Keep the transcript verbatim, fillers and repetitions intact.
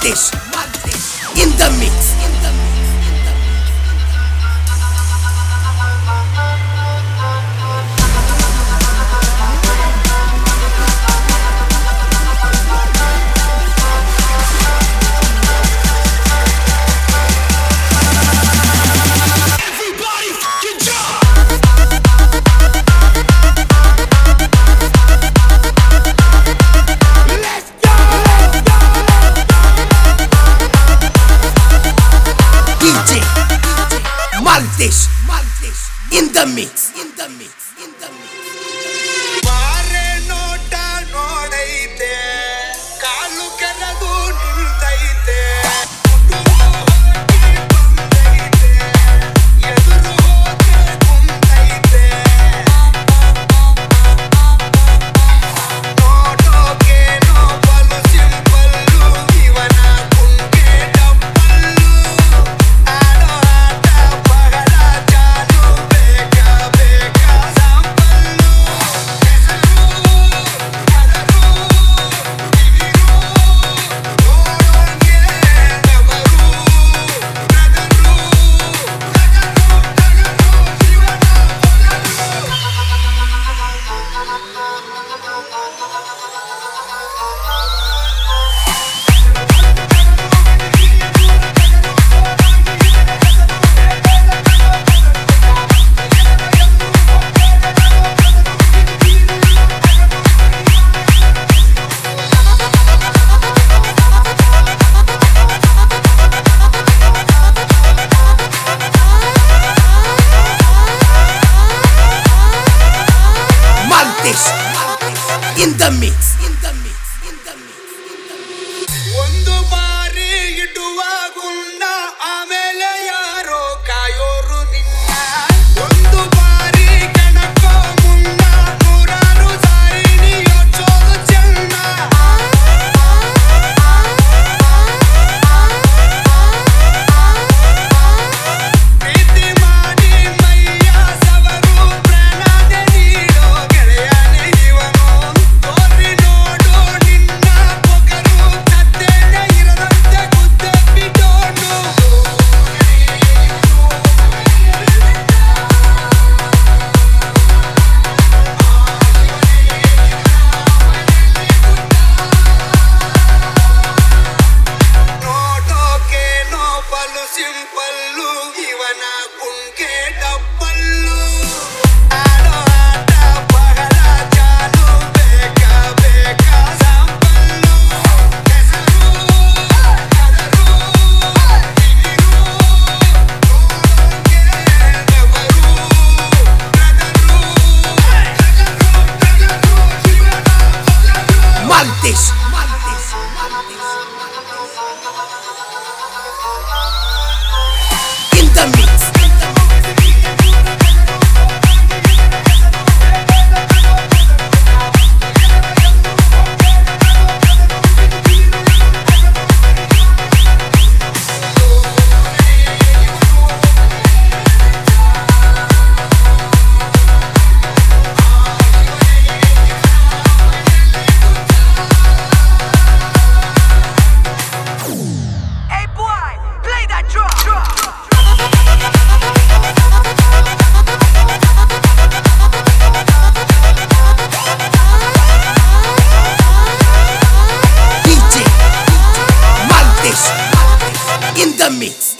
Maltese in the mix. Maltese, Maltese, in the mix, in the mix, in the mix. Mare nota nodaite, kalu keradu niltaite. In the mix, in the mix, in the mix, in the mix. ಒಂದು ಬಾರಿ ಇಡುವ ಗುಂಡ ಆಮೇಲೆ ಯಾರೋ ಕಾಯೋರು ನಿನ್ನ ಒಂದು ಬಾರಿ ಕಣಕೋ ಮುನ್ನ ನೂರಾರು ಸಾರಿ ನೀ ಯೋಚೋದು ಚೆನ್ನ ಪ್ರೀತಿ ಮಾಡಿ ಮೈಯ ಸವರು ಪ್ರಾಣದ ನೀಡೋ ಗೆಳೆಯನೇ ಇವನು ತೋರಿ ನೋಡು ನಿನ್ನ ಪೊಗರು ಸತ್ತೇನೆ ಇರದಂತೆ ಗುದ್ದೆ ಬಿಡೋನು ನೋಡೋಕೇನೋ ಬಲು ಸಿಂಪಲ್ಲು ಇವನ ಕುಂಕೆ ಡಬ್ಬಲ್ಲು ಆಡೋ ಆಟ ಬಹಳ ಚಾಲು ಬೇಕಾ ಬೇಕಾ ಸಾಂಪಲ್ಲು ಹೆಸರು ಕದರು ದಿಗಿರು ನೋಡೋಕೆ ನವರು brother Maltese, Maltese, Maltese, in the mix. Hey boy, play that drum. D J Maltese in the mix.